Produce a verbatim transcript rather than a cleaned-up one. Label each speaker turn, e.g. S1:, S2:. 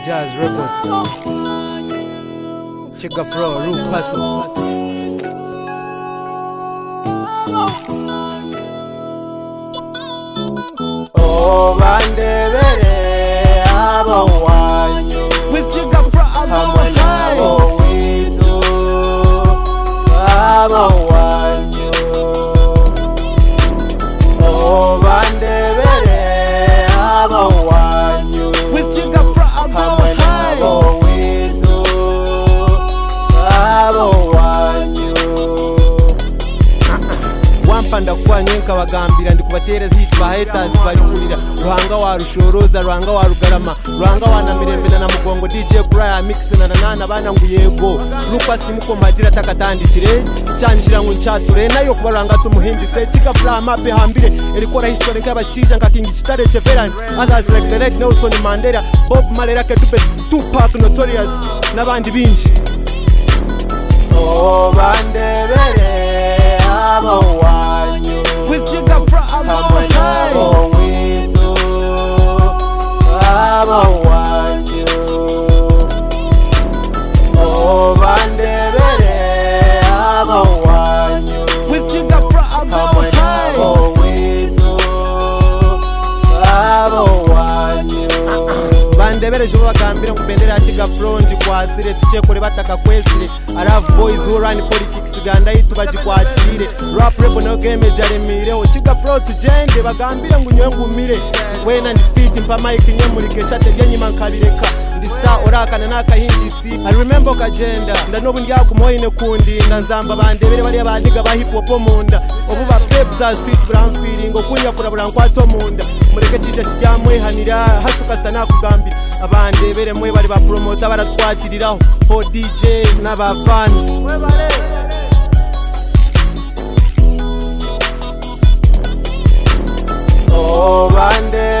S1: Jazz Record, Chica Fro, Root Paso.
S2: Oh, bandebere abo wanyu
S1: With Chica Fro,
S2: hamwe nabo witu abo wanyu. Oh, bandebere abo wanyu
S1: with Chica Fro,
S2: hamwe nabo witu abo wanyu.
S1: wampanda kwa nyenka bagambira ndi kubatereza hitwa haters bari kurira ruhanga wa rushoroza ruhanga wa rugarama ruhanga wa namirembena na mugongo D J Kuraya mix na nana bana ngo yego rupa simuko magira takatandikire cyanishira ngo ncature nayo kubaranga tumuhindise Chica Fro mape hambire elikora history nk'abashija nka King Chitare Cheveran others like the Red Nelson Mandela Bob Marley Kedube Tupac Notorious n'abandi binji.
S2: Oh, bandebere abo wanyu
S1: With Chica Fro
S2: hamwe nabo witu abo wanyu. Oh, bandebere abo wanyu
S1: with Chica Fro
S2: hamwe nabo witu abo wanyu.
S1: bandebere jo bagambira ngo bendera ya Chica Fro nji kwazire tuchekore bataka kwesire I love boys who run politics ganda yitu bajikwatire rap rap no game jaremire o Chica Fro tugende bagambira ngo unywe ngumire wena ndi fit mpa mic nyemurike chate byanyima nkabireka ndi star orakana nakahindisi I remember kagenda ndanobu ndyagumoyine kundi ndanzamba bandebere bali abandiga ba hip hop munda obu ba pep za street brand feeling okunya kurabura nkwato munda mureke cije kijamwehanira hasukasta nakugambira abandebere mwe bali ba promoter baratwatiriraho ho D J n'aba fans mwe bale.
S2: Oh, bandebere